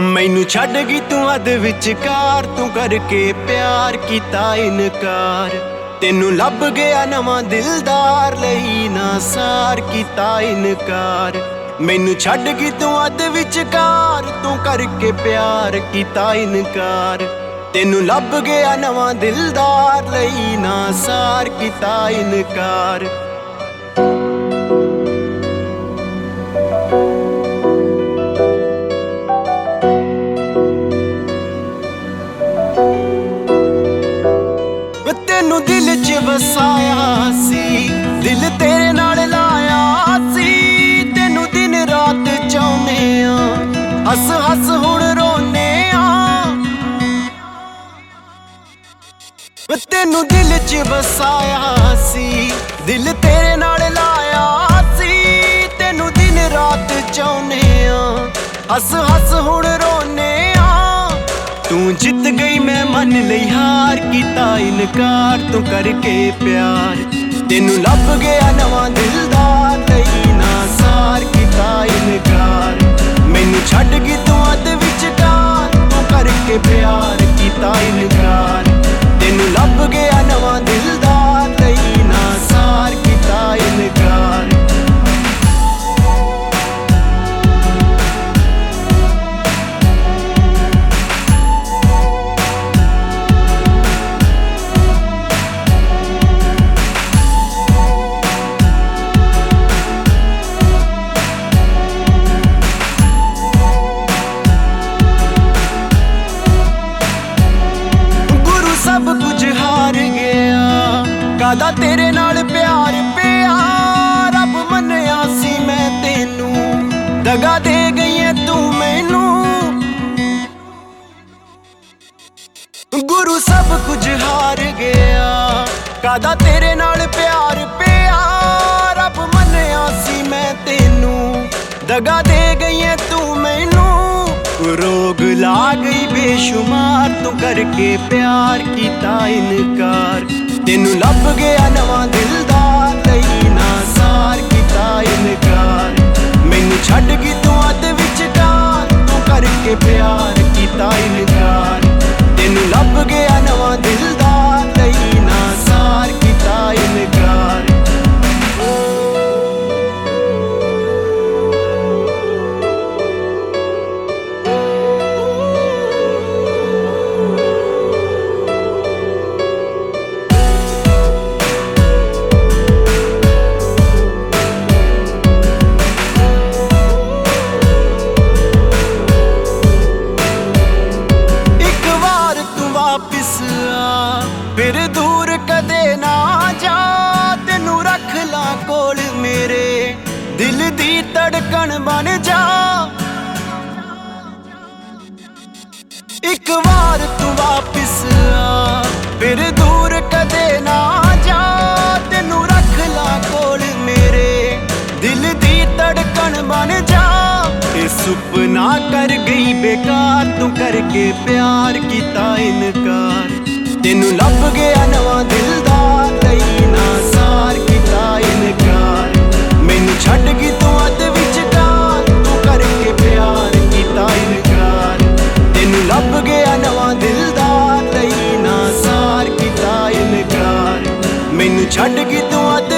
मैनू छड्ड गई तू अध विचकार, तू करके प्यार कीता इनकार। तेनू लभ गया नवां दिलदार, लई ना सार कीता इनकार। मैनू छड्ड गई तू अध विचकार, तू करके प्यार कीता इनकार। तेनू लभ गया नवां दिलदार, लई ना सार कीता इनकार। तेनू दिल च वसाया सी, दिल तेरे नाल लाया सी। तेनू दिन रात चाहुंदे आ, हस हस हुण रोने आ। तेनू दिल च वसाया सी, दिल तेरे नाल लाया सी। तेनू दिन रात चाहुंदे आ, हस हस हुण रोने आ। तू जित गई मैं मन लई हार, कीता इनकार तू करके प्यार। तेनू लभ गया नवां दिलदार, लई ना सार कीता इनकार। मैनू छड्ड गई तू अध विचकार, तू करके प्यार कीता इनकार। तेनू लभ गया नवां दिलदार, लई ना सार कीता इनकार। सब कुछ हार गया, कादा तेरे नाल प्यार पिया। रब मन्निया सी मैं तेनू, दगा दे गई है तू मैनू। गुरु सब कुछ हार गया, कादा तेरे नाल प्यार पिया। रब मन्निया सी मैं तेनू, दगा दे गई है तू मैनू। रोग ला गई बेशुमार, तू करके प्यार कीता इनकार। तेनू लभ गया नवां दिलदार, लई ना सार कीता इनकार। मैनू छड्ड गई तू अध विचकार, तू करके प्यार कीता इनकार। तेनू लभ गया नवां दिलदार, लई ना सार कीता इनकार। फिर दूर कदे ना जा, तेनू रख ला कोल मेरे, दिल दी धड़कन बन जा। एक बार तू वापिस आ, फिर दूर कदे ना जा। तेनू रख ला कोल मेरे, दिल दी धड़कन बन जा। ये सुपना कर गई बेकार, तू करके प्यार कीता इनकार। तेनू लभ गया नवां दिलदार, लई ना सार कीता इनकार। मैनू छड्ड गई तू अध विचकार, तू करके प्यार कीता इनकार। तेनू लभ गया नवां दिलदार, लई ना सार कीता इनकार। मैनू छड्ड गई तू अध